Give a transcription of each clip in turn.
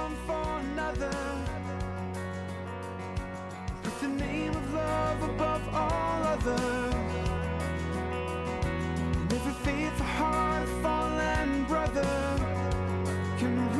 one for another. With the name of love above all other. And every faithful heart, a fallen brother can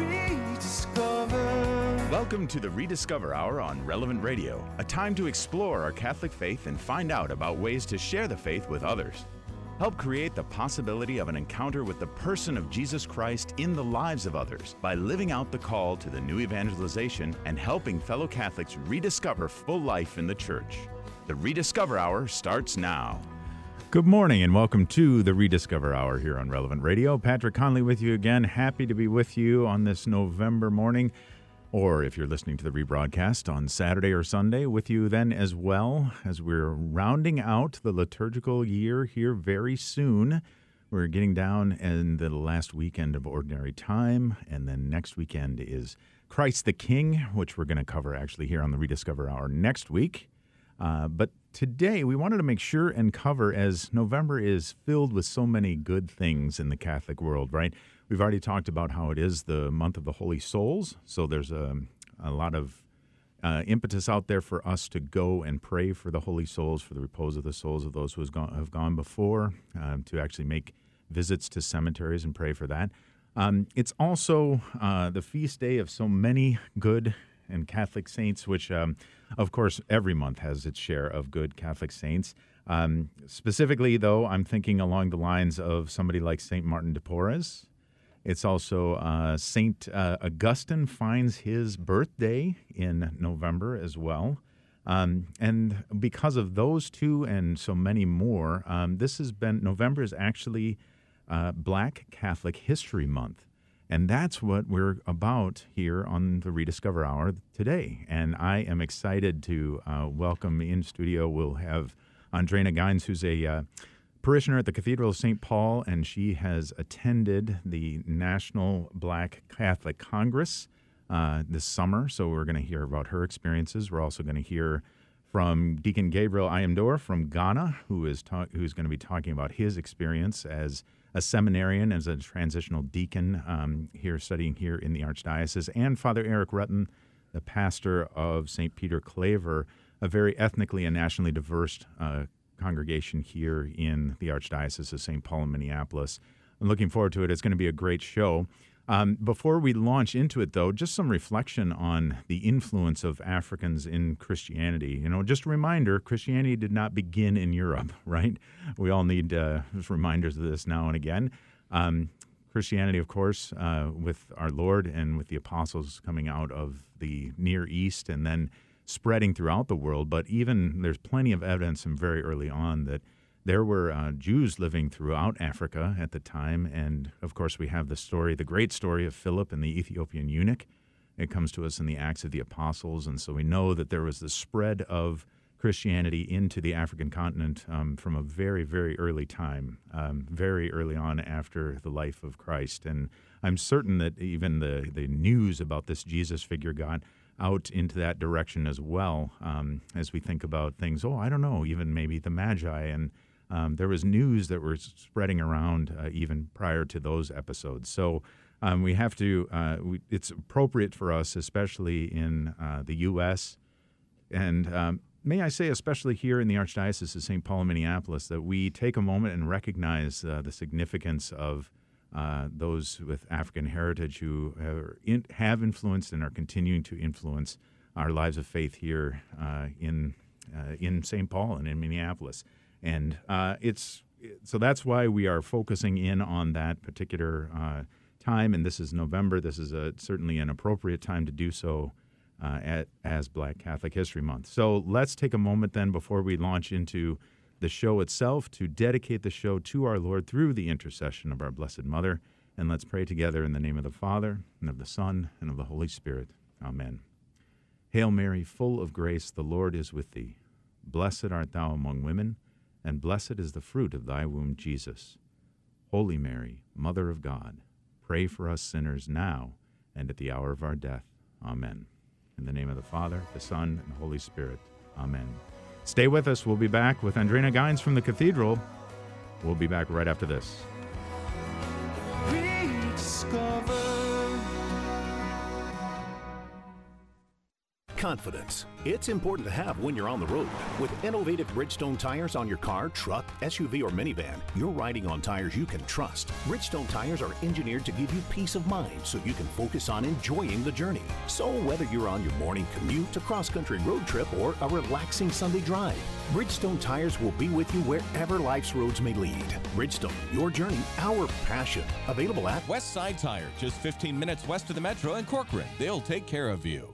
rediscover. Welcome to the Rediscover Hour on Relevant Radio, a time to explore our Catholic faith and find out about ways to share the faith with others. Help create the possibility of an encounter with the person of Jesus Christ in the lives of others by living out the call to the new evangelization and helping fellow Catholics rediscover full life in the Church. The Rediscover Hour starts now. Good morning and welcome to the Rediscover Hour here on Relevant Radio. Patrick Conley with you again. Happy to be with you on this November morning. Or if you're listening to the rebroadcast on Saturday or Sunday, with you then as well, as we're rounding out the liturgical year here very soon. We're getting down in the last weekend of Ordinary Time, and then next weekend is Christ the King, which we're going to cover actually here on the Rediscover Hour next week. But today we wanted to make sure and cover, as November is filled with so many good things in the Catholic world, right? We've already talked about how it is the month of the Holy Souls, so there's a lot of impetus out there for us to go and pray for the Holy Souls, for the repose of the souls of those who have gone before, to actually make visits to cemeteries and pray for that. It's also the feast day of so many good and Catholic saints, which, of course, every month has its share of good Catholic saints. Specifically, though, I'm thinking along the lines of somebody like St. Martin de Porres. It's also St. Augustine finds his birthday in November as well. And because of those two and so many more, November is actually Black Catholic History Month. And that's what we're about here on the Rediscover Hour today. And I am excited to welcome in studio, we'll have Andrena Gines, who's a parishioner at the Cathedral of St. Paul, and she has attended the National Black Catholic Congress this summer, so we're going to hear about her experiences. We're also going to hear from Deacon Gabriel Ayamdor from Ghana, who's going to be talking about his experience as a seminarian, as a transitional deacon here studying here in the Archdiocese, and Father Eric Rutten, the pastor of St. Peter Claver, a very ethnically and nationally diverse congregation here in the Archdiocese of St. Paul in Minneapolis. I'm looking forward to it. It's going to be a great show. Before we launch into it, though, just some reflection on the influence of Africans in Christianity. You know, just a reminder, Christianity did not begin in Europe, right? We all need reminders of this now and again. Christianity, of course, with our Lord and with the apostles coming out of the Near East and then spreading throughout the world, but even there's plenty of evidence from very early on that there were Jews living throughout Africa at the time. And, of course, we have the great story of Philip and the Ethiopian eunuch. It comes to us in the Acts of the Apostles, and so we know that there was the spread of Christianity into the African continent from a very, very early time, very early on after the life of Christ. And I'm certain that even the news about this Jesus figure got out into that direction as well, as we think about things, I don't know, even maybe the Magi. And there was news that were spreading around even prior to those episodes. So we have to, it's appropriate for us, especially in the U.S., and may I say especially here in the Archdiocese of St. Paul in Minneapolis, that we take a moment and recognize the significance of those with African heritage who have influenced and are continuing to influence our lives of faith here in St. Paul and in Minneapolis. And so that's why we are focusing in on that particular time. And this is November. This is certainly an appropriate time to do so as Black Catholic History Month. So let's take a moment then before we launch into the show itself to dedicate the show to our Lord through the intercession of our Blessed Mother. And let's pray together in the name of the Father, and of the Son, and of the Holy Spirit. Amen. Hail Mary, full of grace, the Lord is with thee. Blessed art thou among women, and blessed is the fruit of thy womb, Jesus. Holy Mary, Mother of God, pray for us sinners now and at the hour of our death. Amen. In the name of the Father, the Son, and the Holy Spirit. Amen. Stay with us. We'll be back with Andrena Gines from the Cathedral. We'll be back right after this. confidence. It's important to have when you're on the road. With innovative Bridgestone tires on your car, truck, SUV, or minivan, you're riding on tires you can trust. Bridgestone tires are engineered to give you peace of mind so you can focus on enjoying the journey. So whether you're on your morning commute, a cross-country road trip, or a relaxing Sunday drive, Bridgestone tires will be with you wherever life's roads may lead. Bridgestone, your journey, our passion. Available at Westside Tire, just 15 minutes west of the Metro in Corcoran. They'll take care of you.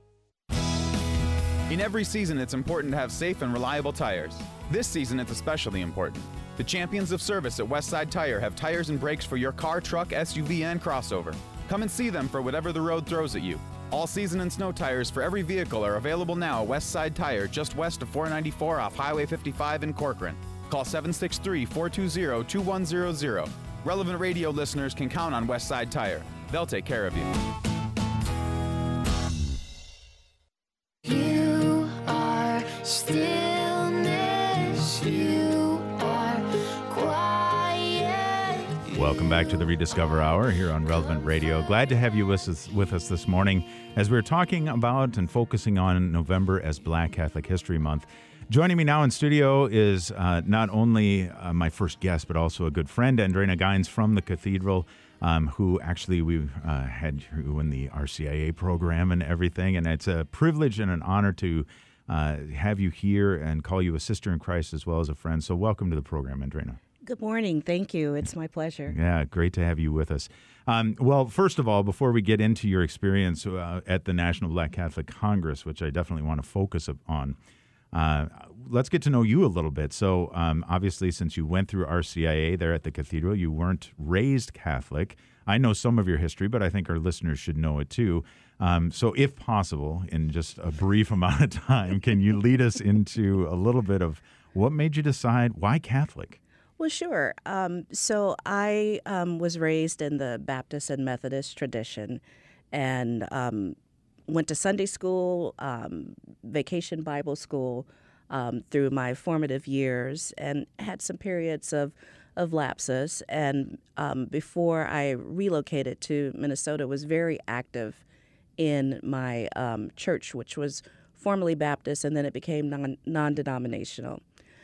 In every season, it's important to have safe and reliable tires. This season, it's especially important. The champions of service at Westside Tire have tires and brakes for your car, truck, SUV, and crossover. Come and see them for whatever the road throws at you. All season and snow tires for every vehicle are available now at Westside Tire, just west of 494 off Highway 55 in Corcoran. Call 763-420-2100. Relevant Radio listeners can count on Westside Tire. They'll take care of you. You are stillness, you are quiet. Welcome back to the Rediscover Hour here on Relevant Radio. Glad to have you with us this morning as we're talking about and focusing on November as Black Catholic History Month. Joining me now in studio is not only my first guest, but also a good friend, Andrena Gines from the Cathedral, who actually we had you in the RCIA program and everything. And it's a privilege and an honor to have you here and call you a sister in Christ as well as a friend. So welcome to the program, Andrena. Good morning. Thank you. It's my pleasure. Yeah, great to have you with us. Well, first of all, before we get into your experience at the National Black Catholic Congress, which I definitely want to focus on, let's get to know you a little bit. So obviously, since you went through RCIA there at the Cathedral, you weren't raised Catholic. I know some of your history, but I think our listeners should know it too. So if possible, in just a brief amount of time, can you lead us into a little bit of what made you decide why Catholic? Well, sure. So I was raised in the Baptist and Methodist tradition and went to Sunday school, vacation Bible school through my formative years and had some periods of lapses. And before I relocated to Minnesota, was very active in my church, which was formerly Baptist, and then it became non-denominational.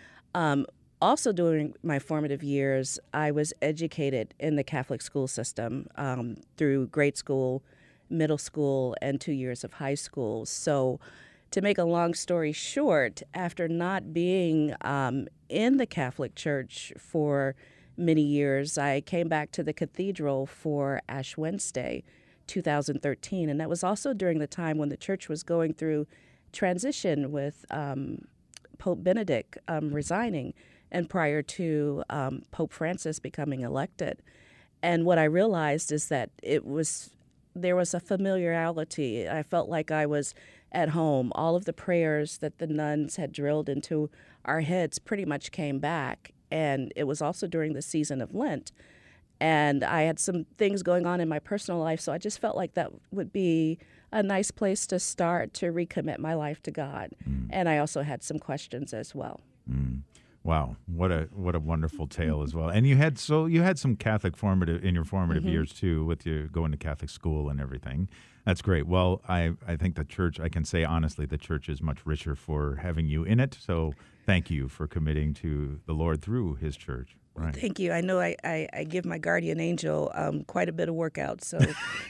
Also, during my formative years, I was educated in the Catholic school system through grade school, middle school, and 2 years of high school. So to make a long story short, after not being in the Catholic Church for many years, I came back to the Cathedral for Ash Wednesday, 2013. And that was also during the time when the church was going through transition with Pope Benedict resigning and prior to Pope Francis becoming elected. And what I realized is that there was a familiarity. I felt like I was at home. All of the prayers that the nuns had drilled into our heads pretty much came back. And it was also during the season of Lent. And I had some things going on in my personal life, so I just felt like that would be a nice place to start to recommit my life to God. And I also had some questions as well. Wow, what a wonderful tale as well. And you had some Catholic formative years too, with you going to Catholic school and everything. That's great. Well, I think the church, I can say honestly, the church is much richer for having you in it. So thank you for committing to the Lord through His church. Right. Thank you. I know I give my guardian angel quite a bit of workout. So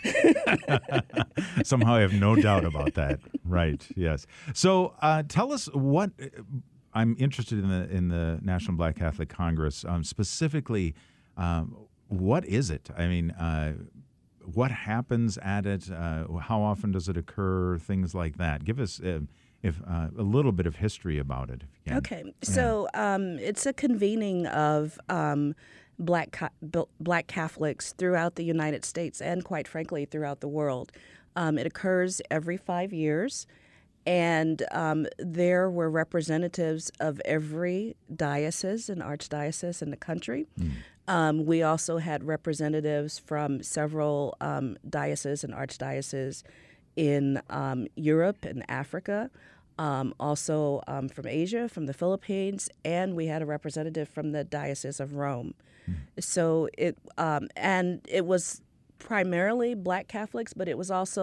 somehow I have no doubt about that. Right. Yes. So tell us what. I'm interested in the National Black Catholic Congress, specifically, what is it? I mean, what happens at it? How often does it occur? Things like that. Give us a little bit of history about it, if you can. Okay, so it's a convening of Black Catholics throughout the United States and, quite frankly, throughout the world. It occurs every 5 years. And there were representatives of every diocese and archdiocese in the country. We also had representatives from several dioceses and archdioceses in Europe and Africa, also from Asia, from the Philippines, and we had a representative from the Diocese of Rome. So it was primarily Black Catholics, but it was also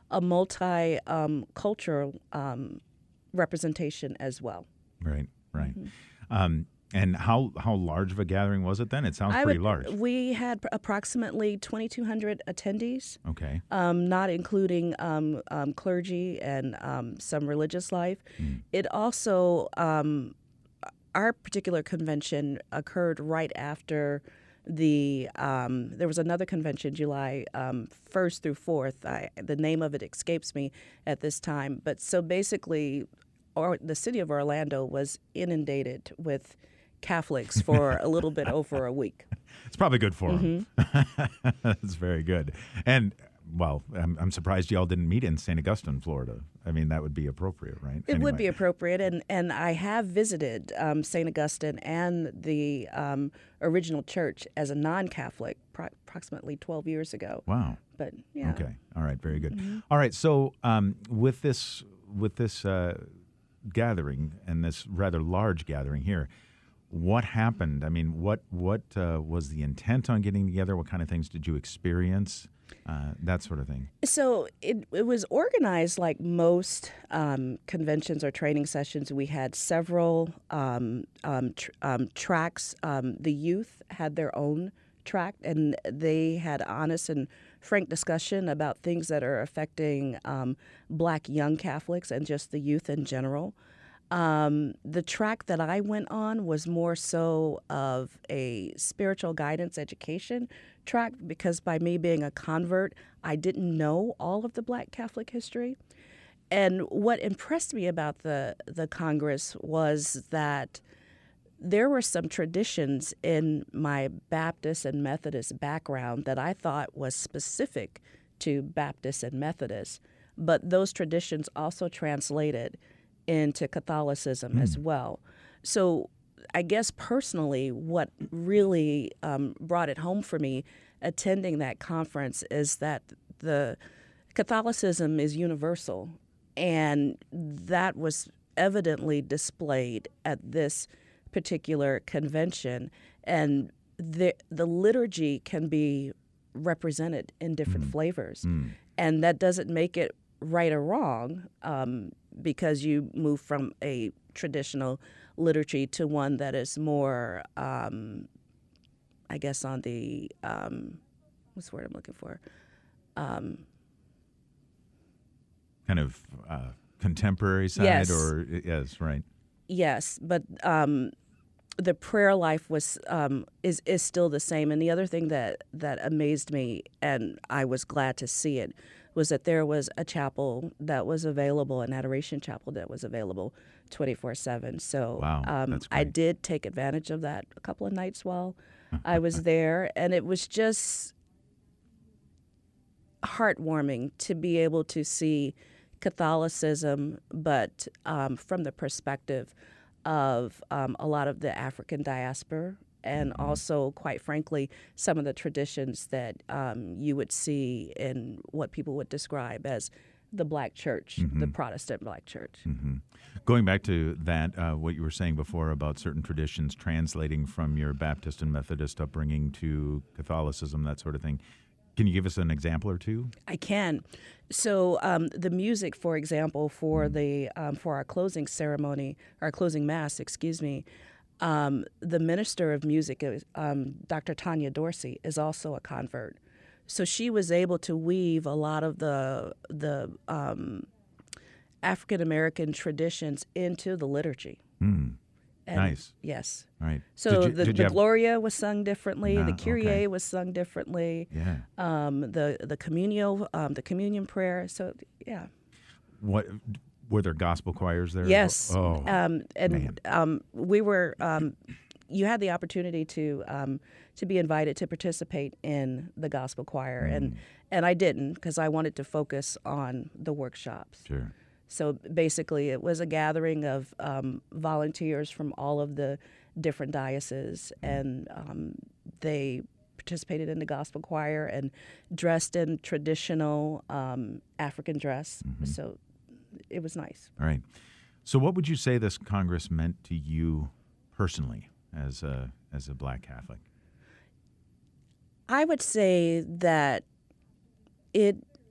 a multi-cultural representation as well. Right, right. And how large of a gathering was it then? It sounds pretty large. We had approximately 2,200 attendees. Okay. Not including clergy and some religious life. It also, our particular convention occurred right after there was another convention, July 1st through 4th. The name of it escapes me at this time. But so basically, the city of Orlando was inundated with Catholics for a little bit over a week. It's probably good for them. That's very good. And, well, I'm surprised y'all didn't meet in St. Augustine, Florida. I mean, that would be appropriate, right? It would be appropriate. And I have visited St. Augustine and the original church as a non-Catholic approximately 12 years ago. Wow. But, yeah. Okay. All right. Very good. All right. So with this gathering and this rather large gathering here, what happened? I mean, what was the intent on getting together? What kind of things did you experience? That sort of thing. So it was organized like most conventions or training sessions. We had several tracks. The youth had their own track, and they had honest and frank discussion about things that are affecting Black young Catholics and just the youth in general. The track that I went on was more so of a spiritual guidance education track because by me being a convert, I didn't know all of the Black Catholic history. And what impressed me about the Congress was that there were some traditions in my Baptist and Methodist background that I thought was specific to Baptists and Methodists, but those traditions also translated into Catholicism as well. So I guess personally what really brought it home for me attending that conference is that the Catholicism is universal, and that was evidently displayed at this particular convention. And the liturgy can be represented in different flavors, and that doesn't make it right or wrong because you move from a traditional liturgy to one that is more, I guess, on the, what's the word I'm looking for? Kind of contemporary side, yes. Or yes, right? Yes, but the prayer life was is still the same. And the other thing that amazed me, and I was glad to see it, was that there was a chapel that was available, an adoration chapel that was available 24/7. So wow, that's great. I did take advantage of that a couple of nights while I was there, and it was just heartwarming to be able to see Catholicism, but from the perspective of a lot of the African diaspora, and also, quite frankly, some of the traditions that you would see in what people would describe as the Black church, the Protestant Black church. Going back to that, what you were saying before about certain traditions translating from your Baptist and Methodist upbringing to Catholicism, that sort of thing, can you give us an example or two? I can. So the music, for example, for the for our closing ceremony, our closing mass, excuse me, the minister of music, Dr. Tanya Dorsey, is also a convert. So she was able to weave a lot of the African American traditions into the liturgy. And nice. Yes. All right. So the Gloria was sung differently. The Kyrie was sung differently. Yeah. The communio, the communion prayer. So yeah. What were there gospel choirs there? Yes. Oh. We were. You had the opportunity to be invited to participate in the gospel choir, and I didn't because I wanted to focus on the workshops. Sure. So basically, it was a gathering of volunteers from all of the different dioceses, and they participated in the gospel choir and dressed in traditional African dress. So it was nice. All right. So what would you say this Congress meant to you personally as a Black Catholic? I would say that it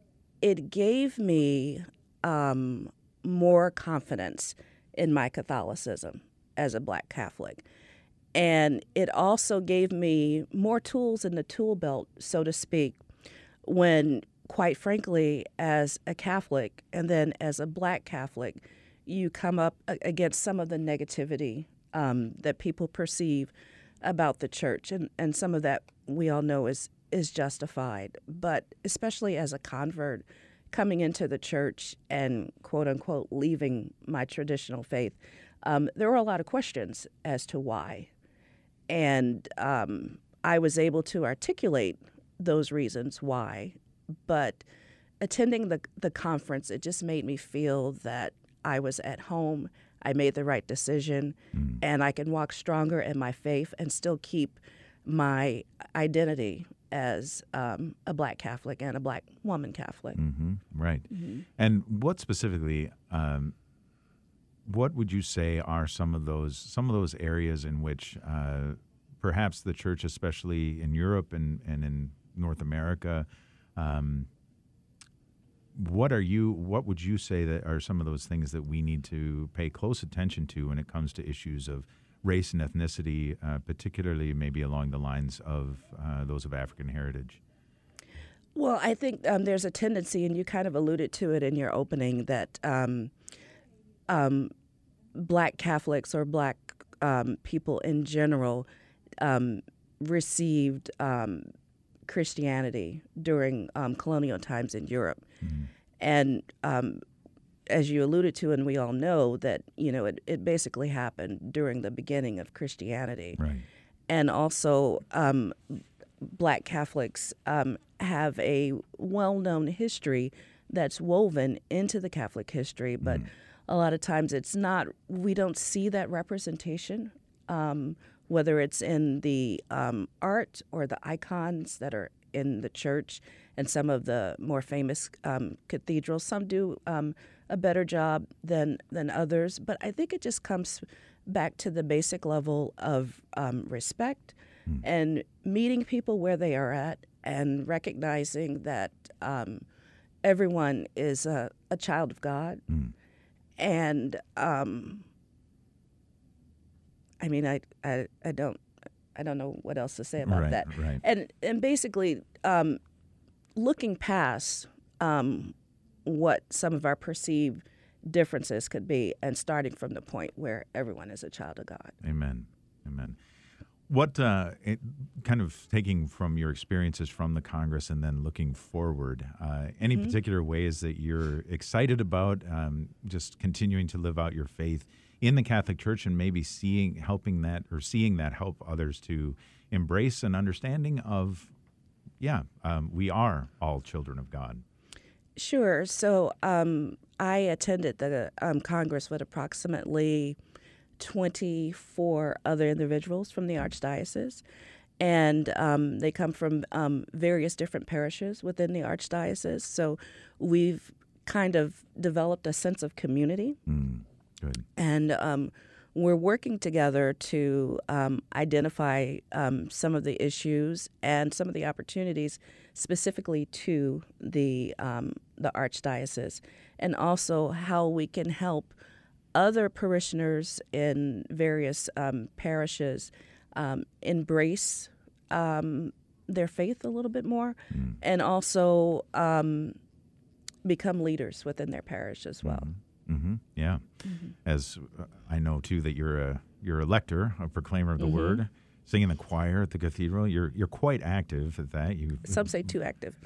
it gave me more confidence in my Catholicism as a Black Catholic. And it also gave me more tools in the tool belt, so to speak, when, quite frankly, as a Catholic and then as a Black Catholic, you come up against some of the negativity that people perceive about the church. And some of that we all know is justified. But especially as a convert coming into the church and, quote unquote, leaving my traditional faith, there were a lot of questions as to why. And I was able to articulate those reasons why. But attending the conference, it just made me feel that I was at home, I made the right decision, and I can walk stronger in my faith and still keep my identity as a Black Catholic and a Black woman Catholic. Right. And what specifically, what would you say are some of those areas in which perhaps the church, especially in Europe and in North America, what would you say that are some of those things that we need to pay close attention to when it comes to issues of race and ethnicity, particularly maybe along the lines of those of African heritage? Well, I think there's a tendency, and you kind of alluded to it in your opening, that Black Catholics or Black people in general received Christianity during colonial times in Europe. And as you alluded to, and we all know that, it basically happened during the beginning of Christianity. Right. And also, Black Catholics have a well-known history that's woven into the Catholic history, but a lot of times we don't see that representation, whether it's in the art or the icons that are in the church and some of the more famous cathedrals. Some do a better job than others, but I think it just comes back to the basic level of respect and meeting people where they are at and recognizing that everyone is a child of God. And I mean, I don't know what else to say about that. Right. And basically, looking past what some of our perceived differences could be, and starting from the point where everyone is a child of God. Amen. What, kind of taking from your experiences from the Congress and then looking forward, any particular ways that you're excited about just continuing to live out your faith in the Catholic Church and maybe seeing that help others to embrace an understanding of, we are all children of God? Sure. So I attended the Congress with approximately 24 other individuals from the Archdiocese, and they come from various different parishes within the Archdiocese. So we've kind of developed a sense of community. Good. And we're working together to identify some of the issues and some of the opportunities specifically to the Archdiocese, and also how we can help other parishioners in various parishes embrace their faith a little bit more, and also become leaders within their parish as well. Yeah. As I know too that you're a lector, a proclaimer of the word, singing the choir at the cathedral. You're quite active at that. Some say too active.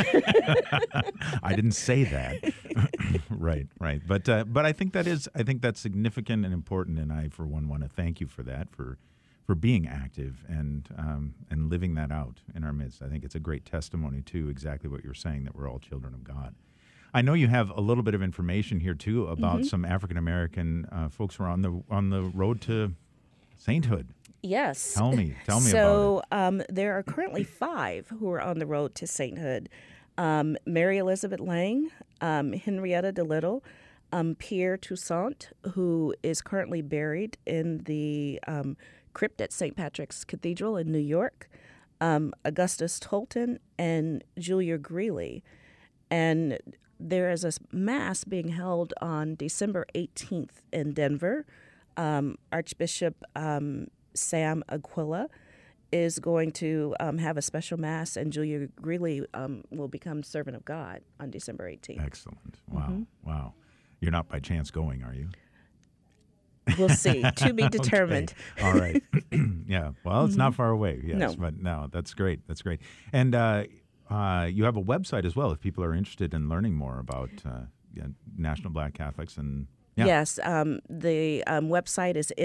I didn't say that. Right. But I think that's significant and important, and I for one want to thank you for that, for being active and living that out in our midst. I think it's a great testimony to exactly what you're saying, that we're all children of God. I know you have a little bit of information here too about some African American folks who are on the road to sainthood. Yes. Tell me about it. So there are currently 5 who are on the road to sainthood. Mary Elizabeth Lang, Henrietta DeLittle, Pierre Toussaint, who is currently buried in the crypt at St. Patrick's Cathedral in New York, Augustus Tolton, and Julia Greeley. And there is a mass being held on December 18th in Denver. Archbishop Sam Aquila is going to have a special mass, and Julia Greeley will become servant of God on December 18th. Excellent. Wow. Wow. You're not by chance going, are you? We'll see. To be determined. Okay. All right. Yeah. Well, it's not far away. Yes. No. But no, that's great. That's great. And you have a website as well if people are interested in learning more about National Black Catholics and. Yeah. Yes. The website is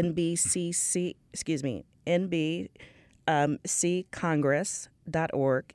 nbccongress.org,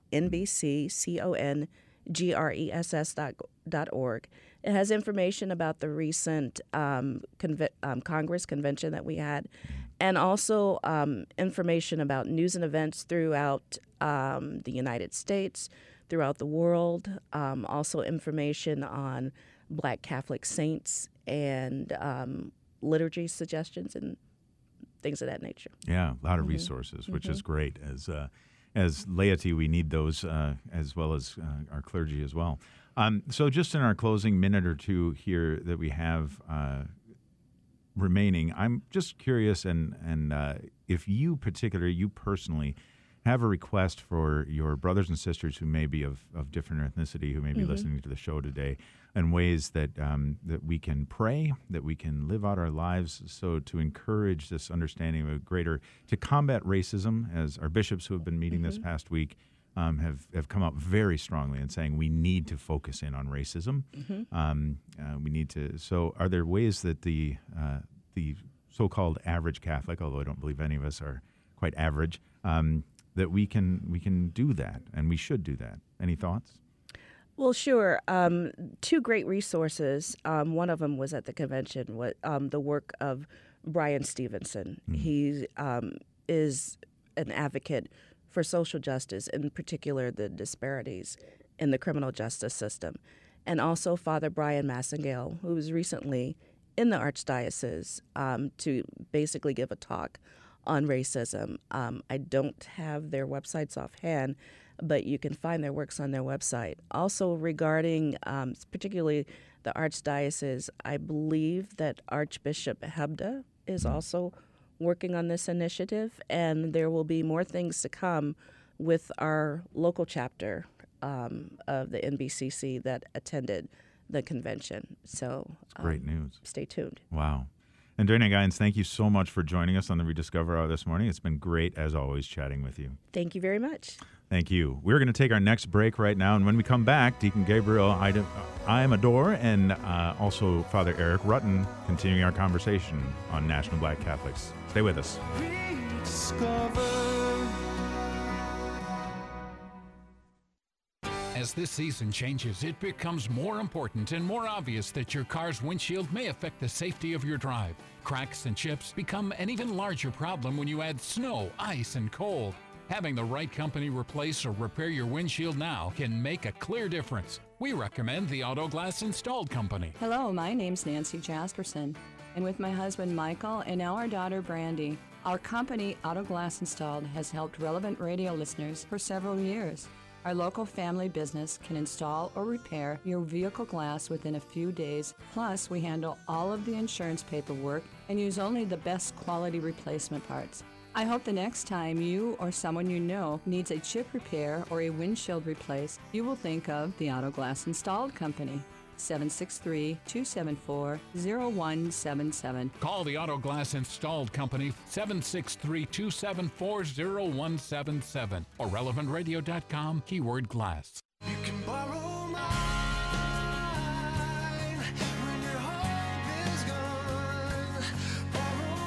nbccongress.org. It has information about the recent Congress convention that we had, and also information about news and events throughout the United States, throughout the world, also information on Black Catholic saints and liturgy suggestions and things of that nature. Yeah, a lot of resources, which is great. As laity, we need those as well as our clergy as well. So just in our closing minute or two here that we have remaining, I'm just curious, and if you personally have a request for your brothers and sisters who may be of different ethnicity, who may be listening to the show today, and ways that that we can pray, that we can live out our lives, so to encourage this understanding of a greater, to combat racism, as our bishops who have been meeting this past week have come up very strongly in saying we need to focus in on racism. We need to. So, are there ways that the so-called average Catholic, although I don't believe any of us are quite average, that we can do that, and we should do that? Any thoughts? Well, sure. Two great resources. One of them was at the convention, the work of Brian Stevenson. He is an advocate for social justice, in particular the disparities in the criminal justice system. And also Father Brian Massengale, who was recently in the Archdiocese to basically give a talk on racism. I don't have their websites offhand, but you can find their works on their website. Also regarding particularly the Archdiocese, I believe that Archbishop Hebda is also working on this initiative, and there will be more things to come with our local chapter of the NBCC that attended the convention. So great news. Stay tuned. Wow. Andrea Guyens, thank you so much for joining us on the Rediscover Hour this morning. It's been great, as always, chatting with you. Thank you very much. Thank you. We're going to take our next break right now, and when we come back, Deacon Gabriel Amador and also Father Eric Rutten continuing our conversation on National Black Catholics. Stay with us. As this season changes, it becomes more important and more obvious that your car's windshield may affect the safety of your drive. Cracks and chips become an even larger problem when you add snow, ice, and cold. Having the right company replace or repair your windshield now can make a clear difference. We recommend the Auto Glass Installed Company. Hello, my name's Nancy Jasperson, and with my husband Michael and now our daughter Brandy, our company Auto Glass Installed has helped Relevant Radio listeners for several years. Our local family business can install or repair your vehicle glass within a few days. Plus, we handle all of the insurance paperwork and use only the best quality replacement parts. I hope the next time you or someone you know needs a chip repair or a windshield replaced, you will think of the Auto Glass Installed Company. 763-274-0177. Call the Auto Glass Installed Company, 763-274-0177, or relevantradio.com, keyword glass. You can borrow mine when your hope is gone. Borrow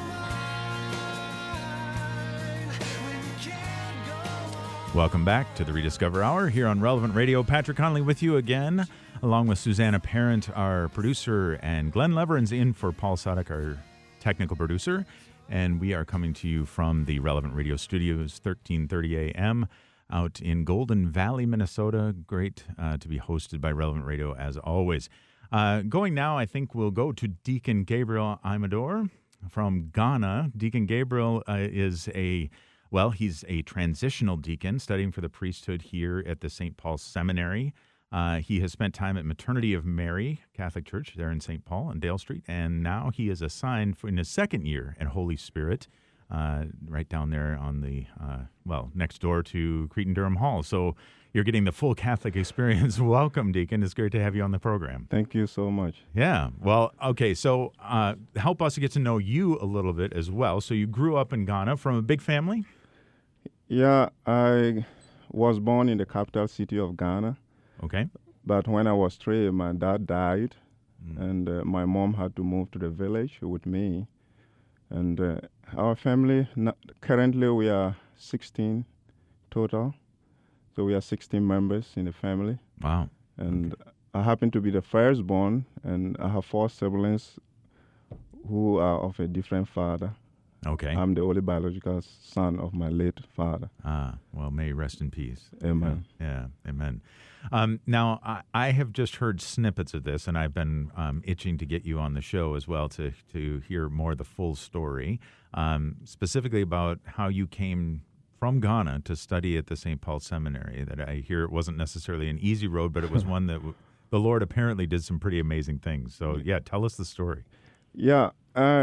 mine when you can't go on. Welcome back to the Rediscover Hour here on Relevant Radio. Patrick Conley with you again, along with Susanna Parent, our producer, and Glenn Leveren's in for Paul Sadek, our technical producer. And we are coming to you from the Relevant Radio studios, 1330 a.m., out in Golden Valley, Minnesota. Great to be hosted by Relevant Radio, as always. Going now, I think we'll go to Deacon Gabriel Amador from Ghana. Deacon Gabriel he's a transitional deacon studying for the priesthood here at the St. Paul's Seminary. He has spent time at Maternity of Mary Catholic Church there in St. Paul on Dale Street, and now he is assigned in his second year at Holy Spirit, right down there on the, next door to Cretin-Durham Hall. So you're getting the full Catholic experience. Welcome, Deacon. It's great to have you on the program. Thank you so much. Yeah. Well, okay. So help us get to know you a little bit as well. So you grew up in Ghana from a big family? Yeah, I was born in the capital city of Ghana. Okay. But when I was 3, my dad died, and my mom had to move to the village with me. And our family, currently we are 16 total. So we are 16 members in the family. Wow. And I happen to be the firstborn, and I have 4 siblings who are of a different father. Okay. I'm the only biological son of my late father. Well, may he rest in peace. Amen. Yeah, amen. Now, I have just heard snippets of this, and I've been itching to get you on the show as well to hear more of the full story, specifically about how you came from Ghana to study at the St. Paul Seminary. That I hear it wasn't necessarily an easy road, but it was one that the Lord apparently did some pretty amazing things. So, yeah, tell us the story. Yeah,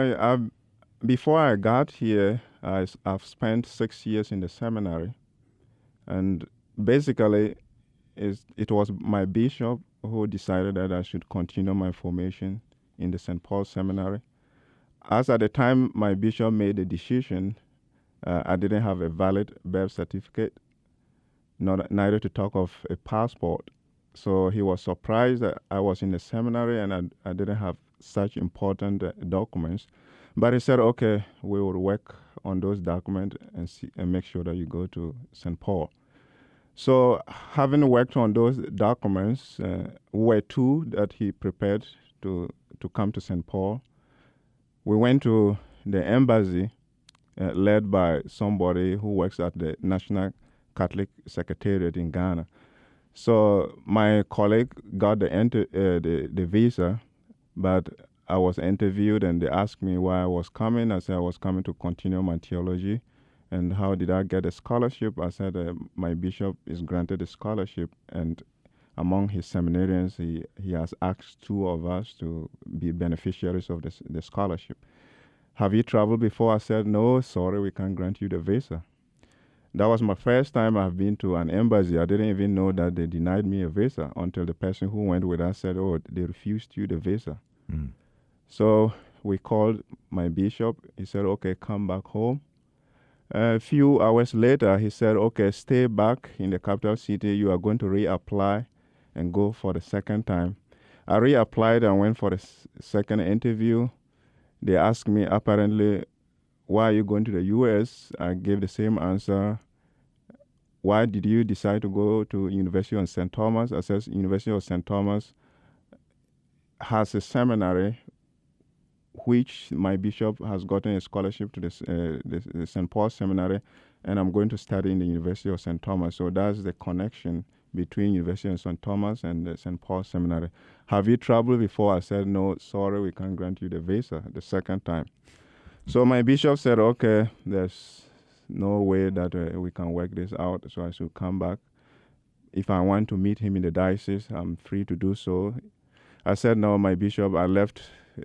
before I got here, I've spent 6 years in the seminary, and basically, it was my bishop who decided that I should continue my formation in the St. Paul Seminary. As at the time my bishop made the decision, I didn't have a valid birth certificate, neither to talk of a passport. So he was surprised that I was in the seminary and I didn't have such important documents. But he said, okay, we will work on those documents and make sure that you go to St. Paul. So having worked on those documents, were 2 that he prepared to come to St. Paul. We went to the embassy led by somebody who works at the National Catholic Secretariat in Ghana. So my colleague got the visa, but I was interviewed and they asked me why I was coming. I said I was coming to continue my theology. And how did I get a scholarship? I said my bishop is granted a scholarship, and among his seminarians, he has asked 2 of us to be beneficiaries of the scholarship. Have you traveled before? I said, no, sorry, we can't grant you the visa. That was my first time I've been to an embassy. I didn't even know that they denied me a visa until the person who went with us said, oh, they refused you the visa. So we called my bishop. He said, okay, come back home. A few hours later, he said, okay, stay back in the capital city. You are going to reapply and go for the second time. I reapplied and went for the second interview. They asked me, apparently, why are you going to the U.S.? I gave the same answer. Why did you decide to go to University of St. Thomas? I said, University of St. Thomas has a seminary which my bishop has gotten a scholarship to the St. Paul Seminary, and I'm going to study in the University of St. Thomas. So that's the connection between University of St. Thomas and the St. Paul Seminary. Have you traveled before? I said, no, sorry, we can't grant you the visa the second time. So my bishop said, okay, there's no way that we can work this out, so I should come back. If I want to meet him in the diocese, I'm free to do so. I said, no, my bishop, I left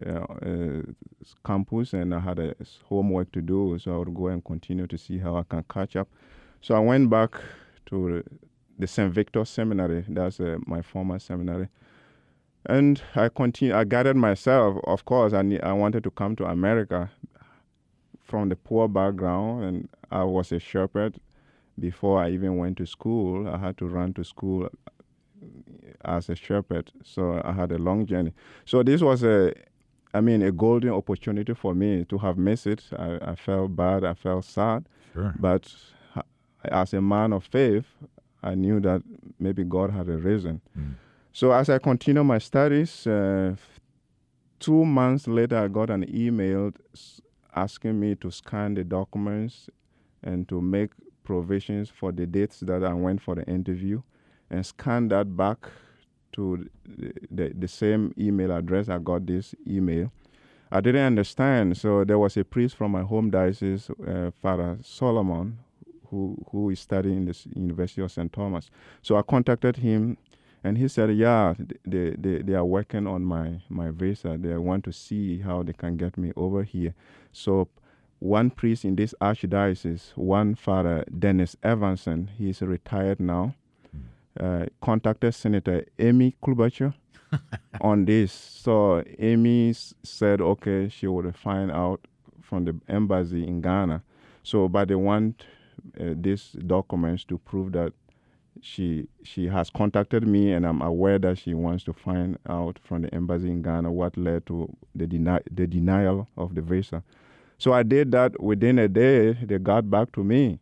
campus and I had a homework to do, so I would go and continue to see how I can catch up. So I went back to the St. Victor Seminary. That's my former seminary. And I gathered myself. Of course, I wanted to come to America from the poor background, and I was a shepherd before I even went to school. I had to run to school as a shepherd, so I had a long journey. So this was a golden opportunity for me. To have missed it, I felt bad, I felt sad. Sure. But as a man of faith, I knew that maybe God had a reason. So as I continued my studies, 2 months later, I got an email asking me to scan the documents and to make provisions for the dates that I went for the interview, and scan that back to the same email address. I got this email. I didn't understand, so there was a priest from my home diocese, Father Solomon, who is studying in the University of St. Thomas. So I contacted him, And he said, yeah, they are working on my visa. They want to see how they can get me over here. So one priest in this archdiocese, one Father Dennis Evanson, he's retired now, contacted Senator Amy Klobuchar on this. So Amy said, okay, she would find out from the embassy in Ghana. So, but they want these documents to prove that she has contacted me, and I'm aware that she wants to find out from the embassy in Ghana what led to the denial of the visa. So I did that. Within a day, they got back to me.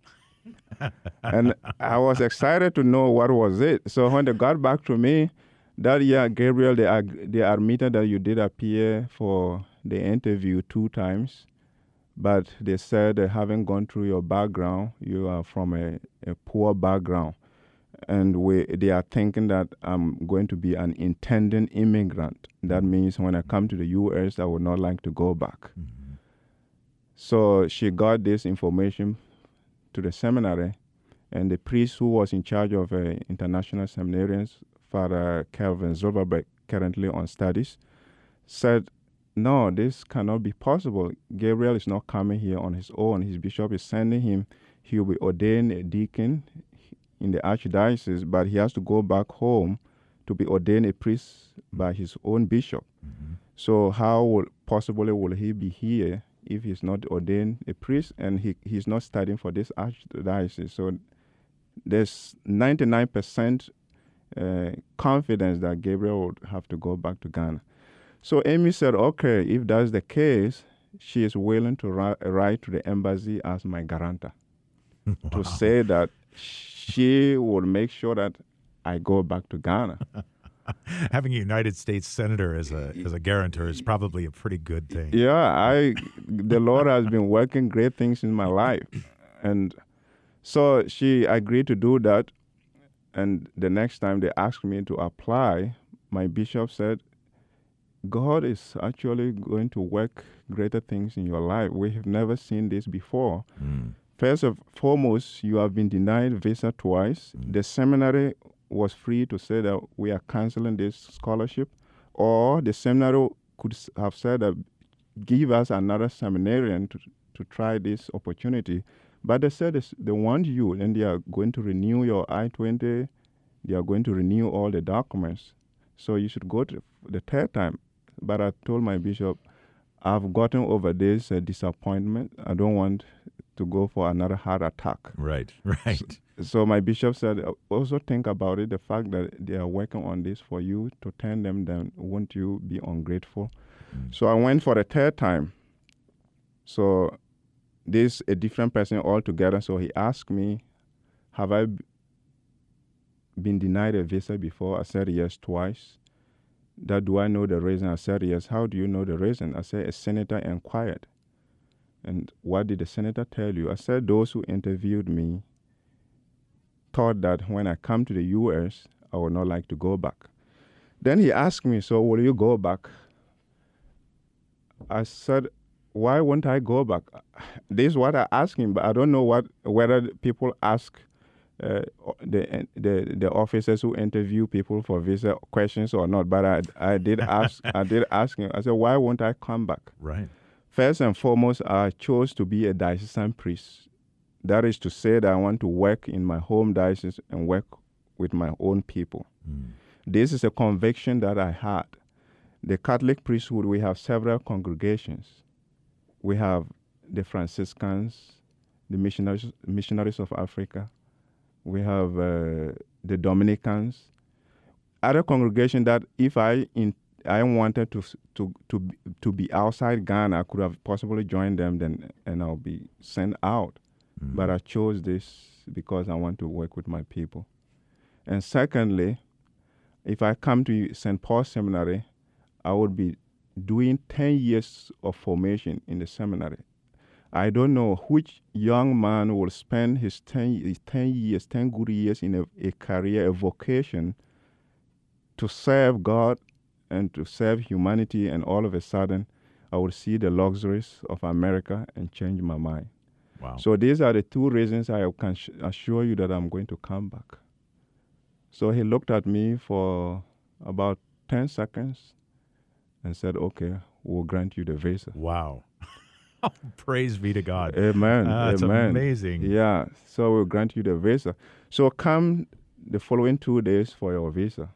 And I was excited to know what was it. So when they got back to me, that year, Gabriel, they admitted that you did appear for the interview 2 times, but they said they haven't gone through your background. You are from a poor background. And they are thinking that I'm going to be an intending immigrant. That means when I come to the U.S., I would not like to go back. Mm-hmm. So she got this information to the seminary, and the priest who was in charge of international seminarians, Father Kelvin Zilverberg, currently on studies, said, no, this cannot be possible. Gabriel is not coming here on his own. His bishop is sending him. He will be ordained a deacon in the archdiocese, but he has to go back home to be ordained a priest by his own bishop. Mm-hmm. So how possibly will he be here if he's not ordained a priest and he's not studying for this archdiocese? So there's 99% confidence that Gabriel would have to go back to Ghana. So Amy said, okay, if that's the case, she is willing to write to the embassy as my guarantor. Wow. To say that she would make sure that I go back to Ghana. Having a United States senator as a guarantor is probably a pretty good thing. Yeah, the Lord has been working great things in my life. And so she agreed to do that. And the next time they asked me to apply, my bishop said, God is actually going to work greater things in your life. We have never seen this before. Mm. First and foremost, you have been denied visa twice. Mm. The seminary was free to say that we are canceling this scholarship, or the seminary could have said that give us another seminarian to try this opportunity. But they said they want you, and they are going to renew your I-20. They are going to renew all the documents. So you should go to the 3rd time. But I told my bishop, I've gotten over this disappointment. I don't want to go for another heart attack. Right. So my bishop said, also think about it, the fact that they are working on this for you, to turn them down. Won't you be ungrateful? Mm. So I went for the 3rd time. So this a different person altogether. So he asked me, have I been denied a visa before? I said yes, twice. That do I know the reason? I said yes. How do you know the reason? I said a senator inquired. And what did the senator tell you? I said those who interviewed me thought that when I come to the U.S., I would not like to go back. Then he asked me, so will you go back? I said, why won't I go back? This is what I asked him, but I don't know whether people ask the officers who interview people for visa questions or not. But I did ask him. I said, why won't I come back? Right. First and foremost, I chose to be a diocesan priest. That is to say that I want to work in my home diocese and work with my own people. Mm. This is a conviction that I had. The Catholic priesthood, we have several congregations. We have the Franciscans, the missionaries of Africa. We have the Dominicans. Other congregations that if I wanted to be outside Ghana, I could have possibly joined them and I'll be sent out. Mm-hmm. But I chose this because I want to work with my people. And secondly, if I come to St. Paul Seminary, I would be doing 10 years of formation in the seminary. I don't know which young man will spend his 10 good years in a career, a vocation, to serve God and to serve humanity, and all of a sudden I will see the luxuries of America and change my mind. Wow. So these are the 2 reasons I can assure you that I'm going to come back. So he looked at me for about 10 seconds and said, okay, we'll grant you the visa. Wow. Praise be to God. Amen. That's Amen. amazing. Yeah. So we'll grant you the visa. So come the following 2 days for your visa.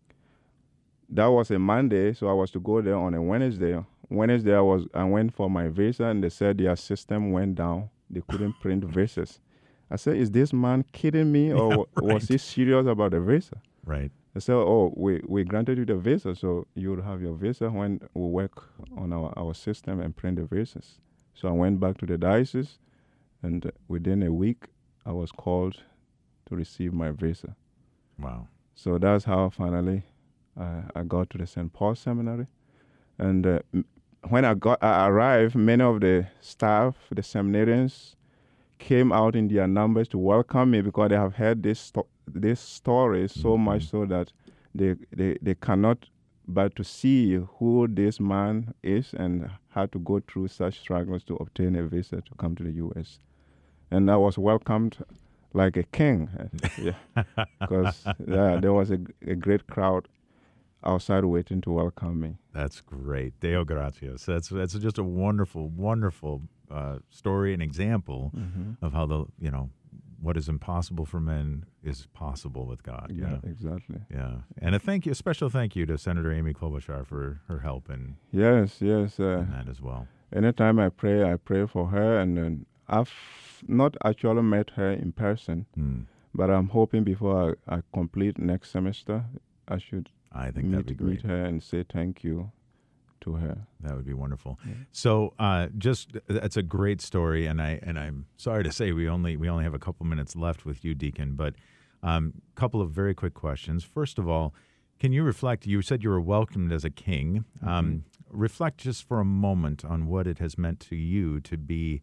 That was a Monday, so I was to go there on a Wednesday. Wednesday, I went for my visa, and they said their system went down. They couldn't print visas. I said, is this man kidding me, or was he serious about the visa? Right. They said, oh, we granted you the visa, so you'll have your visa when we work on our system and print the visas. So I went back to the diocese, and within a week, I was called to receive my visa. Wow. So that's how finally I got to the St. Paul Seminary. And when I arrived, many of the staff, the seminarians, came out in their numbers to welcome me because they have heard this story so much so that they cannot but to see who this man is and how to go through such struggles to obtain a visa to come to the U.S. And I was welcomed like a king, because there was a great crowd outside waiting to welcome me. That's great. Deo gratias. That's just a wonderful, wonderful story and example of how what is impossible for men is possible with God. Yeah, exactly. Yeah. And a special thank you to Senator Amy Klobuchar for her help in that as well. Anytime I pray for her, and then I've not actually met her in person, but I'm hoping before I complete next semester, I should meet her and say thank you to her. That would be wonderful. Yeah. So, that's a great story, and I'm sorry to say we only have a couple minutes left with you, Deacon. But couple of very quick questions. First of all, can you reflect? You said you were welcomed as a king. Reflect just for a moment on what it has meant to you to be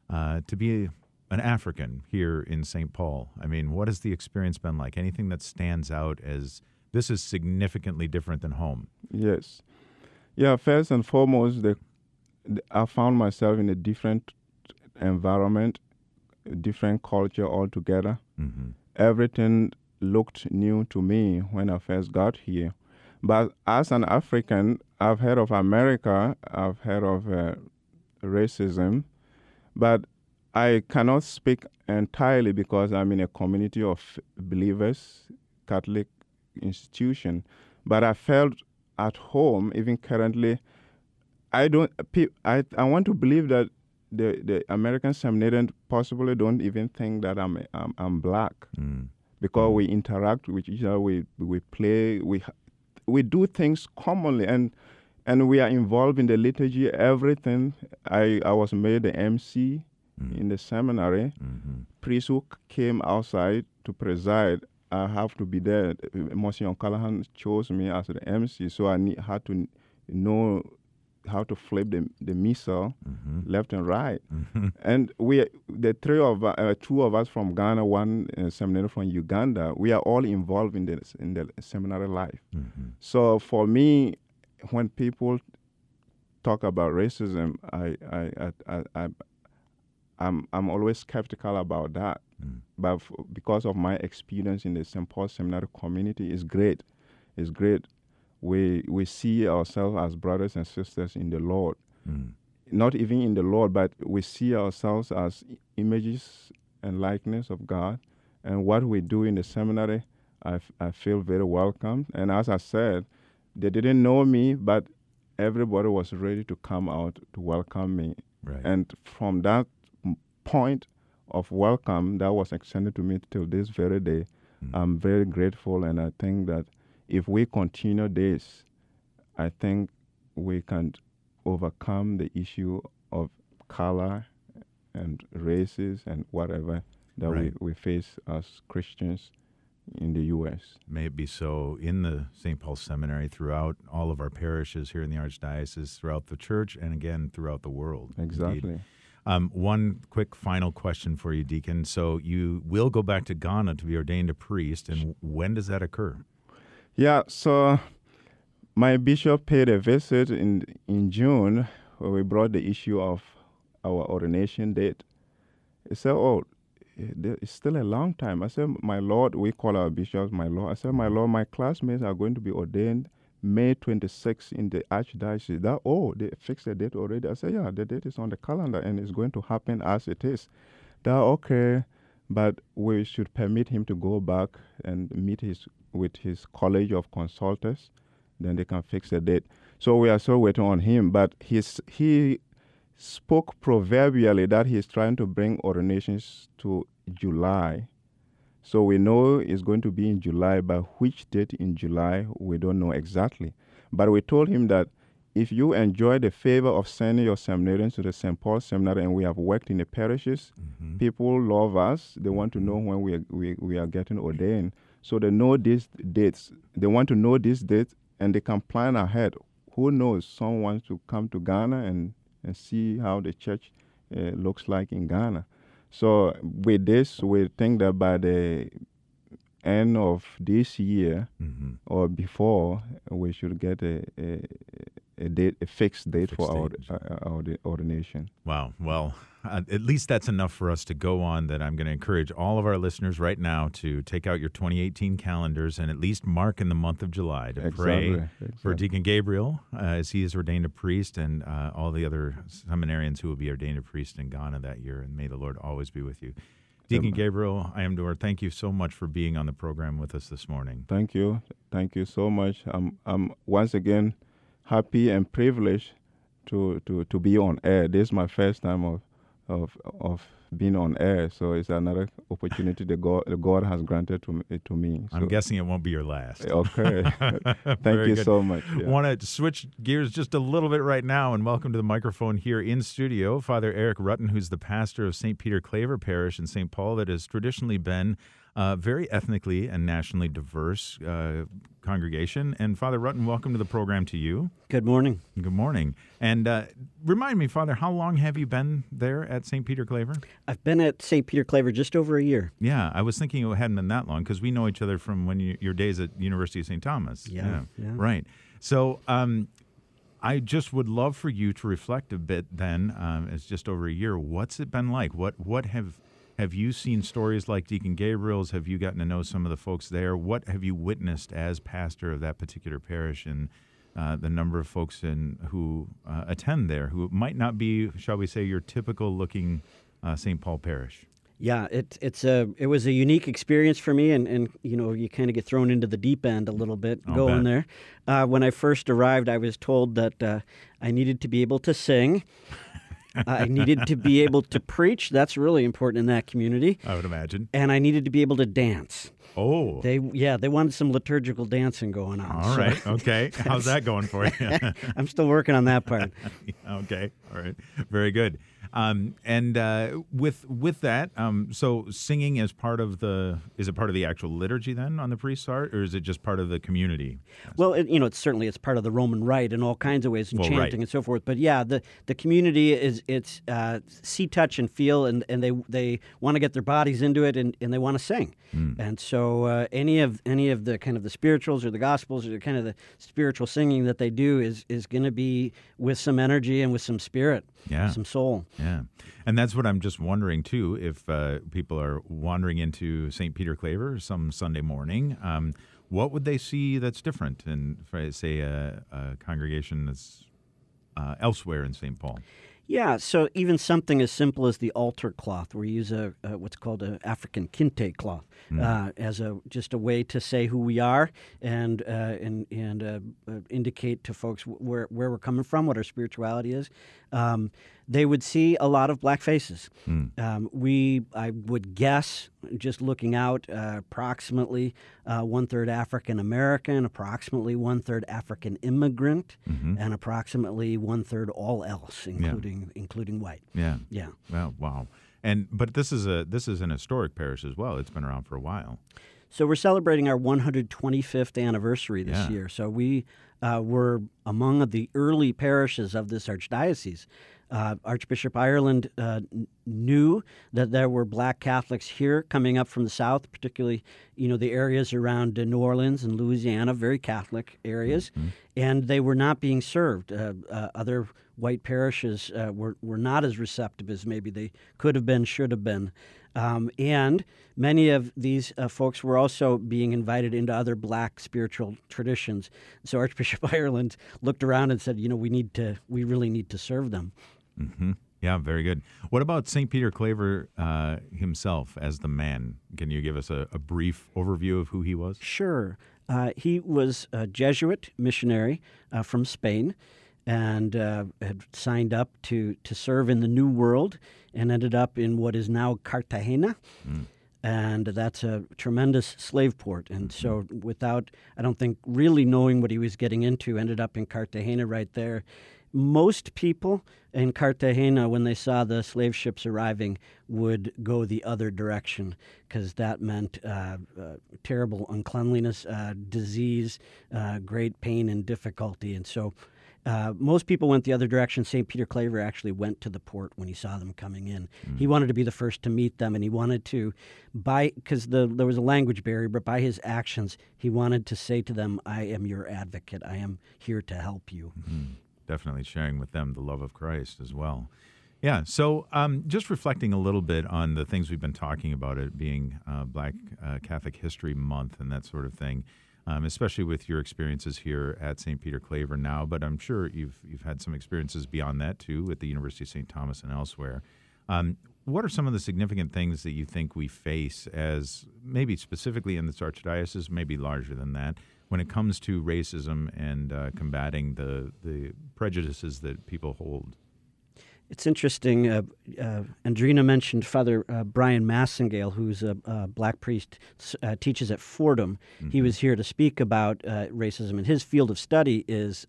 an African here in St. Paul. I mean, what has the experience been like? Anything that stands out as this is significantly different than home? Yes. Yeah, first and foremost, I found myself in a different environment, a different culture altogether. Everything looked new to me when I first got here. But as an African, I've heard of America, I've heard of racism, but I cannot speak entirely because I'm in a community of believers, Catholic institution. But I felt at home, even currently. I want to believe that the American seminarians possibly don't even think that I'm black, because we interact with each other, we play, we do things commonly, and we are involved in the liturgy, everything. I was made the MC in the seminary. Priests who came outside to preside, I have to be there. Monsignor Callahan chose me as the MC, so I had to know how to flip the missal left and right. And two of us from Ghana, one seminary from Uganda, we are all involved in the seminary life. So for me, when people talk about racism, I'm always skeptical about that. But because of my experience in the St. Paul Seminary community, it's great. It's great. We see ourselves as brothers and sisters in the Lord. Not even in the Lord, but we see ourselves as images and likeness of God. And what we do in the seminary, I feel very welcome. And as I said, they didn't know me, but everybody was ready to come out to welcome me. Right. And from that point of welcome that was extended to me till this very day, I'm very grateful, and I think that if we continue this, I think we can overcome the issue of color and races and whatever that we face as Christians in the U.S. May it be so in the St. Paul Seminary, throughout all of our parishes here in the Archdiocese, throughout the church, and again throughout the world. Exactly. Indeed. One quick final question for you, Deacon. So you will go back to Ghana to be ordained a priest, and when does that occur? Yeah, so my bishop paid a visit in June, where we brought the issue of our ordination date. He said, it's still a long time. I said, my Lord, we call our bishops my Lord. I said, my Lord, my classmates are going to be ordained May 26th in the Archdiocese. They fixed the date already. I said, yeah, the date is on the calendar and it's going to happen as it is. Okay, but we should permit him to go back and meet with his college of consultants. Then they can fix the date. So we are still waiting on him. But he spoke proverbially that he's trying to bring ordinations to July. So we know it's going to be in July, but which date in July, we don't know exactly. But we told him that if you enjoy the favor of sending your seminarians to the St. Paul Seminary, and we have worked in the parishes, people love us. They want to know when we are getting ordained. So they know these dates. They want to know these dates, and they can plan ahead. Who knows? Someone wants to come to Ghana and see how the church looks like in Ghana. So with this, we think that by the end of this year or before, we should get a fixed date for our ordination. Wow. Well, at least that's enough for us to go on. That I'm going to encourage all of our listeners right now to take out your 2018 calendars and at least mark in the month of July to pray for Deacon Gabriel as he is ordained a priest, and all the other seminarians who will be ordained a priest in Ghana that year. And may the Lord always be with you. Deacon Gabriel Ayamdor, thank you so much for being on the program with us this morning. Thank you so much. I'm once again happy and privileged to be on air. This is my first time of being on air, so it's another opportunity that God has granted to me. So. I'm guessing it won't be your last. Okay. Thank you so much. Yeah. Want to switch gears just a little bit right now and welcome to the microphone here in studio Father Eric Rutten, who's the pastor of St. Peter Claver Parish in St. Paul that has traditionally been very ethnically and nationally diverse congregation. And Father Rutten, welcome to the program to you. Good morning. Good morning. And remind me, Father, how long have you been there at St. Peter Claver? I've been at St. Peter Claver just over a year. Yeah, I was thinking it hadn't been that long because we know each other from when your days at University of St. Thomas. Yeah. Right. So I just would love for you to reflect a bit then, it's just over a year. What's it been like? What have you seen stories like Deacon Gabriel's? Have you gotten to know some of the folks there? What have you witnessed as pastor of that particular parish and the number of folks who attend there who might not be, shall we say, your typical looking St. Paul parish? Yeah, it was a unique experience for me, and you kind of get thrown into the deep end a little bit going there. When I first arrived, I was told that I needed to be able to sing. I needed to be able to preach. That's really important in that community. I would imagine. And I needed to be able to dance. Oh. They wanted some liturgical dancing going on. All right. Okay. How's that going for you? I'm still working on that part. Okay. All right. Very good. And with that, so singing is part of is it part of the actual liturgy then on the priest's art, or is it just part of the community? Well, it's part of the Roman Rite in all kinds of ways, and chanting and so forth. But yeah, the community it's see, touch, and feel, and they want to get their bodies into it, and they want to sing. And so any of the kind of the spirituals or the gospels or the kind of the spiritual singing that they do is going to be with some energy and with some spirit, some soul. Yeah, and that's what I'm just wondering too. If people are wandering into St. Peter Claver some Sunday morning, what would they see that's different in, say, a congregation that's elsewhere in St. Paul? Yeah, so even something as simple as the altar cloth, we use what's called an African kente cloth as just a way to say who we are and indicate to folks where we're coming from, what our spirituality is. They would see a lot of black faces. I would guess, just looking out, approximately 1/3 African American, approximately 1/3 African immigrant, and approximately 1/3 all else, including white. Yeah. Yeah. Well, wow. But this is an historic parish as well. It's been around for a while. So we're celebrating our 125th anniversary this year. So we were among the early parishes of this archdiocese. Archbishop Ireland knew that there were black Catholics here coming up from the south, particularly, the areas around New Orleans and Louisiana, very Catholic areas, and they were not being served. Other white parishes were not as receptive as maybe they could have been, should have been. And many of these folks were also being invited into other black spiritual traditions. So Archbishop Ireland looked around and said, we really need to serve them. Mm-hmm. Yeah, very good. What about St. Peter Claver himself as the man? Can you give us a brief overview of who he was? Sure. He was a Jesuit missionary from Spain, and had signed up to serve in the New World and ended up in what is now Cartagena. And that's a tremendous slave port. And so without, I don't think, really knowing what he was getting into, ended up in Cartagena right there. Most people in Cartagena, when they saw the slave ships arriving, would go the other direction because that meant terrible uncleanliness, disease, great pain and difficulty. And so most people went the other direction. St. Peter Claver actually went to the port when he saw them coming in. He wanted to be the first to meet them, and he wanted to, because there was a language barrier, but by his actions, he wanted to say to them, I am your advocate. I am here to help you. Definitely sharing with them the love of Christ as well. Yeah, so just reflecting a little bit on the things we've been talking about, it being Black Catholic History Month and that sort of thing, especially with your experiences here at St. Peter Claver now, but I'm sure you've had some experiences beyond that too at the University of St. Thomas and elsewhere. What are some of the significant things that you think we face as maybe specifically in this archdiocese, maybe larger than that, when it comes to racism and combating the prejudices that people hold? It's interesting. Andrina mentioned Father Brian Massengale, who's a black priest, teaches at Fordham. He was here to speak about racism, and his field of study is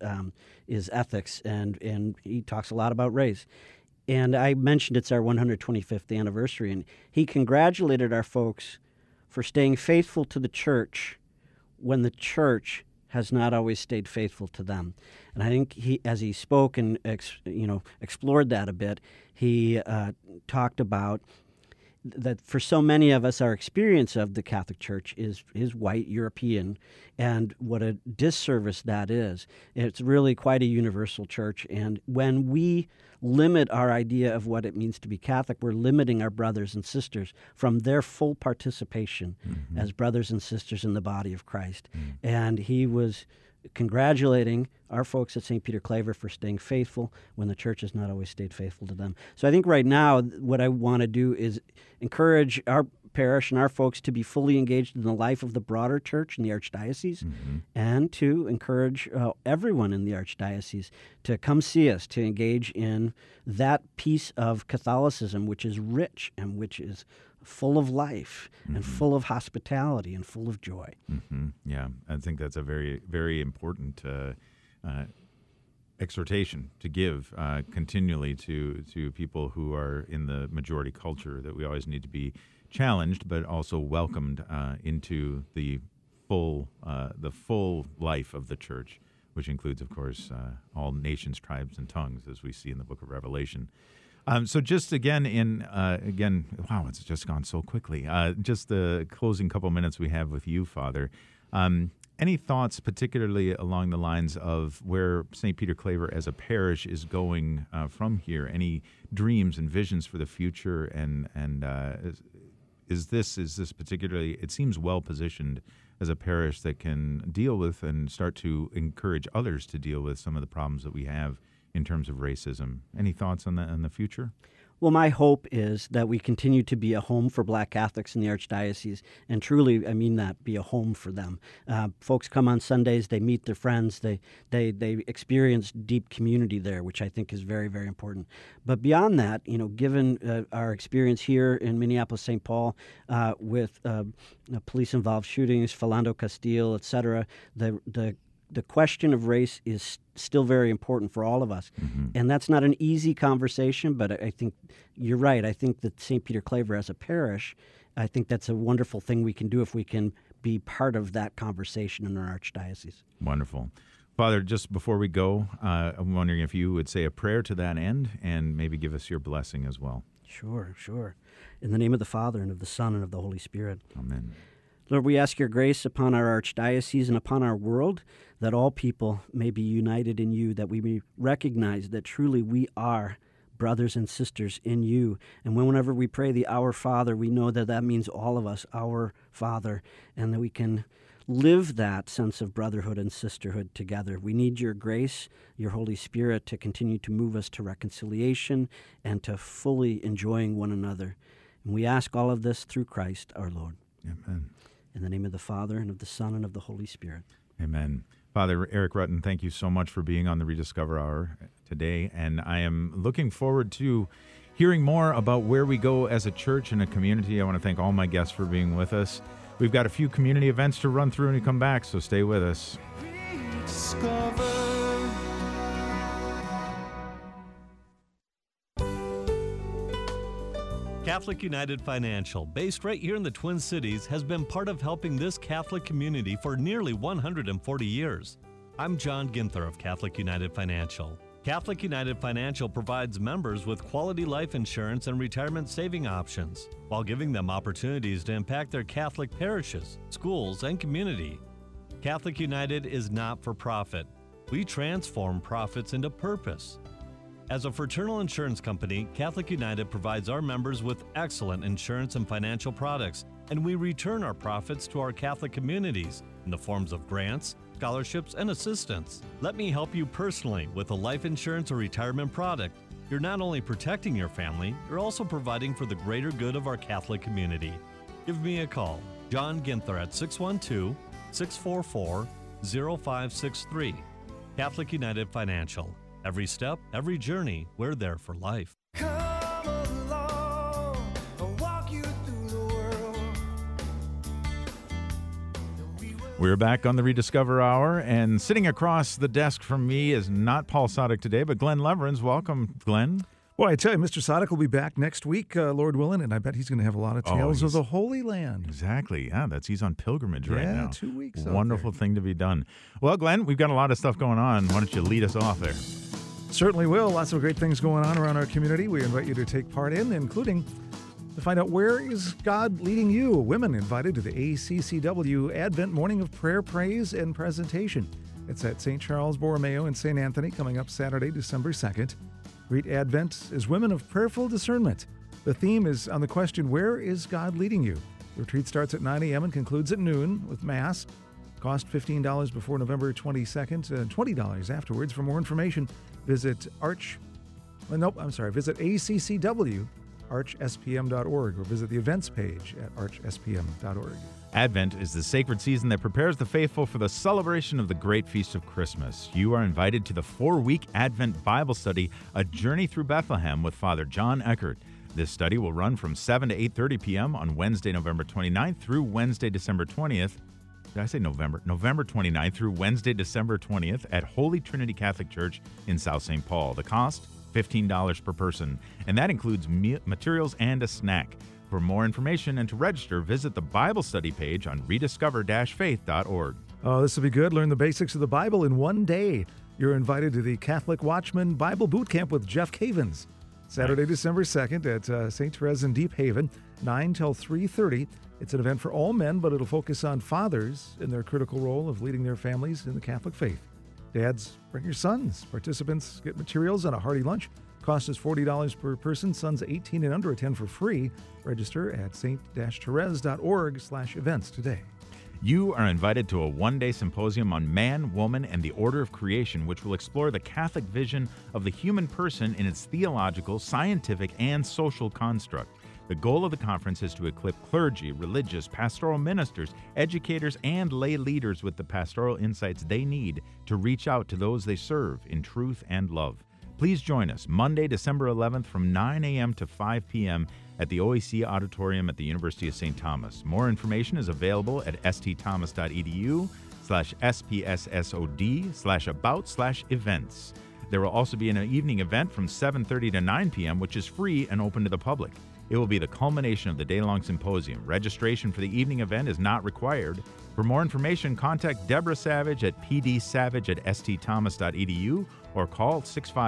ethics, and he talks a lot about race. And I mentioned it's our 125th anniversary, and he congratulated our folks for staying faithful to the church when the church has not always stayed faithful to them. And I think as he spoke and explored that a bit, he talked about that for so many of us, our experience of the Catholic Church is white European, and what a disservice that is. It's really quite a universal church, and when we limit our idea of what it means to be Catholic, we're limiting our brothers and sisters from their full participation as brothers and sisters in the body of Christ. And he was congratulating our folks at St. Peter Claver for staying faithful when the church has not always stayed faithful to them. So I think right now what I want to do is encourage our parish and our folks to be fully engaged in the life of the broader church in the archdiocese, and to encourage everyone in the archdiocese to come see us, to engage in that piece of Catholicism which is rich and which is full of life and full of hospitality and full of joy. Yeah, I think that's a very, very important exhortation to give continually to people who are in the majority culture, that we always need to be challenged but also welcomed into the full life of the church, which includes, of course, all nations, tribes, and tongues, as we see in the book of Revelation. So just again, wow, it's just gone so quickly. Just the closing couple minutes we have with you, Father. Any thoughts, particularly along the lines of where St. Peter Claver as a parish is going from here? Any dreams and visions for the future? And is this particularly? It seems well positioned as a parish that can deal with and start to encourage others to deal with some of the problems that we have in terms of racism. Any thoughts on that in the future? Well, my hope is that we continue to be a home for Black Catholics in the Archdiocese, and truly, I mean that, be a home for them. Folks come on Sundays, they meet their friends, they experience deep community there, which I think is very, very important. But beyond that, given our experience here in Minneapolis-St. Paul with police-involved shootings, Philando Castile, et cetera, the question of race is still very important for all of us. And that's not an easy conversation, but I think you're right. I think that St. Peter Claver as a parish, I think that's a wonderful thing we can do if we can be part of that conversation in our archdiocese. Wonderful. Father, just before we go, I'm wondering if you would say a prayer to that end and maybe give us your blessing as well. Sure. In the name of the Father, and of the Son, and of the Holy Spirit. Amen. Lord, we ask your grace upon our archdiocese and upon our world, that all people may be united in you, that we may recognize that truly we are brothers and sisters in you. And whenever we pray the Our Father, we know that that means all of us, our Father, and that we can live that sense of brotherhood and sisterhood together. We need your grace, your Holy Spirit, to continue to move us to reconciliation and to fully enjoying one another. And we ask all of this through Christ our Lord. Amen. In the name of the Father, and of the Son, and of the Holy Spirit. Amen. Father Eric Rutten, thank you so much for being on the Rediscover Hour today, and I am looking forward to hearing more about where we go as a church and a community. I want to thank all my guests for being with us. We've got a few community events to run through when we come back, so stay with us. Catholic United Financial, based right here in the Twin Cities, has been part of helping this Catholic community for nearly 140 years. I'm John Ginther of Catholic United Financial. Catholic United Financial provides members with quality life insurance and retirement saving options, while giving them opportunities to impact their Catholic parishes, schools, and community. Catholic United is not for profit. We transform profits into purpose. As a fraternal insurance company, Catholic United provides our members with excellent insurance and financial products, and we return our profits to our Catholic communities in the forms of grants, scholarships, and assistance. Let me help you personally with a life insurance or retirement product. You're not only protecting your family, you're also providing for the greater good of our Catholic community. Give me a call, John Ginther at 612-644-0563. Catholic United Financial. Every step, every journey, we're there for life. We're back on the Rediscover Hour, and sitting across the desk from me is not Paul Sadek today, but Glenn Leverins. Welcome, Glenn. Well, I tell you, Mr. Sadek will be back next week, Lord willing, and I bet he's going to have a lot of tales of the Holy Land. Exactly. Yeah, he's on pilgrimage right now. 2 weeks. Wonderful thing to be done. Well, Glenn, we've got a lot of stuff going on. Why don't you lead us off there? Certainly will. Lots of great things going on around our community. We invite you to take part in, including to find out where is God leading you. Women invited to the ACCW Advent Morning of Prayer, Praise, and Presentation. It's at St. Charles Borromeo in St. Anthony, coming up Saturday, December 2nd. Greet Advent as women of prayerful discernment. The theme is on the question, where is God leading you? The retreat starts at 9 a.m. and concludes at noon with Mass. Cost $15 before November 22nd and $20 afterwards. For more information, visit ACCW, archspm.org, or visit the events page at archspm.org. Advent is the sacred season that prepares the faithful for the celebration of the great feast of Christmas. You are invited to the 4-week Advent Bible study, A Journey Through Bethlehem, with Father John Eckert. This study will run from 7 to 8:30 p.m. on Wednesday, November 29th through Wednesday, December 20th. Did I say November? November 29th through Wednesday, December 20th at Holy Trinity Catholic Church in South St. Paul. The cost, $15 per person, and that includes materials and a snack. For more information and to register, visit the Bible study page on rediscover-faith.org. Oh, this will be good. Learn the basics of the Bible in one day. You're invited to the Catholic Watchman Bible Boot Camp with Jeff Cavins. Saturday, December 2nd at St. Therese in Deep Haven, 9 till 3:30. It's an event for all men, but it'll focus on fathers in their critical role of leading their families in the Catholic faith. Dads, bring your sons. Participants get materials and a hearty lunch. Cost is $40 per person. Sons 18 and under attend for free. Register at st-therese.org/events today. You are invited to a one-day symposium on man, woman, and the order of creation, which will explore the Catholic vision of the human person in its theological, scientific, and social construct. The goal of the conference is to equip clergy, religious, pastoral ministers, educators, and lay leaders with the pastoral insights they need to reach out to those they serve in truth and love. Please join us Monday, December 11th from 9 a.m. to 5 p.m. at the OAC Auditorium at the University of St. Thomas. More information is available at stthomas.edu/spssod/about/events. There will also be an evening event from 7:30 to 9 p.m., which is free and open to the public. It will be the culmination of the day-long symposium. Registration for the evening event is not required. For more information, contact Deborah Savage at pdsavage@stthomas.edu or call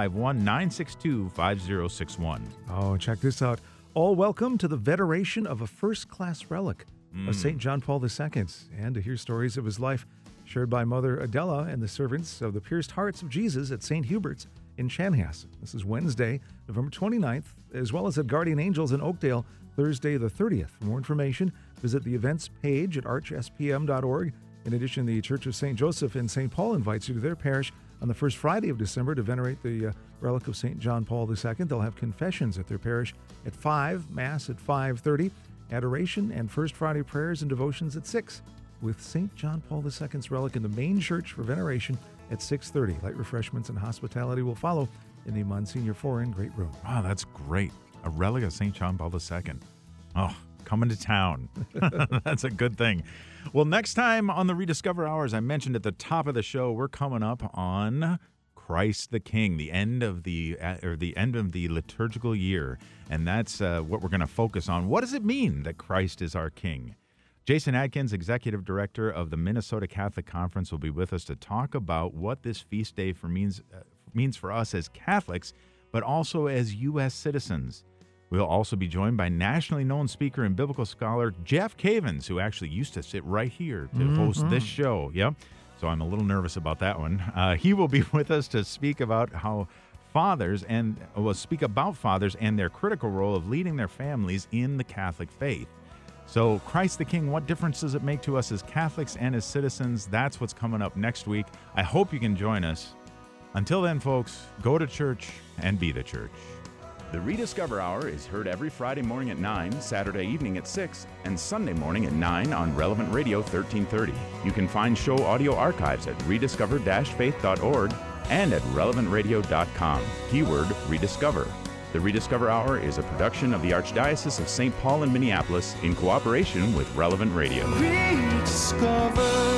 651-962-5061. Oh, check this out. All welcome to the veneration of a first-class relic of St. John Paul II. And to hear stories of his life shared by Mother Adela and the servants of the Pierced Hearts of Jesus at St. Hubert's in Chanhassen. This is Wednesday, November 29th, as well as at Guardian Angels in Oakdale, Thursday the 30th. For more information, visit the events page at archspm.org. In addition, the Church of St. Joseph in St. Paul invites you to their parish on the first Friday of December to venerate the relic of St. John Paul II. They'll have confessions at their parish at 5, Mass at 5:30, adoration and First Friday prayers and devotions at 6, with St. John Paul II's relic in the main church for veneration at 6:30. Light refreshments and hospitality will follow in the Monsignor Foreign Great Room. Wow, that's great. A relic of St. John Paul II. Oh, coming to town. That's a good thing. Well, next time on the Rediscover Hour, as I mentioned at the top of the show, we're coming up on Christ the King, the end of the liturgical year, and that's what we're going to focus on. What does it mean that Christ is our King? Jason Adkins, Executive Director of the Minnesota Catholic Conference, will be with us to talk about what this feast day means for us as Catholics, but also as U.S. citizens. We'll also be joined by nationally known speaker and biblical scholar Jeff Cavins, who actually used to sit right here to host this show. Yep. So I'm a little nervous about that one. He will be with us to speak about fathers and their critical role of leading their families in the Catholic faith. So Christ the King, what difference does it make to us as Catholics and as citizens? That's what's coming up next week. I hope you can join us. Until then, folks, go to church and be the church. The Rediscover Hour is heard every Friday morning at 9, Saturday evening at 6, and Sunday morning at 9 on Relevant Radio 1330. You can find show audio archives at rediscover-faith.org and at relevantradio.com. Keyword Rediscover. The Rediscover Hour is a production of the Archdiocese of St. Paul in Minneapolis in cooperation with Relevant Radio. Rediscover.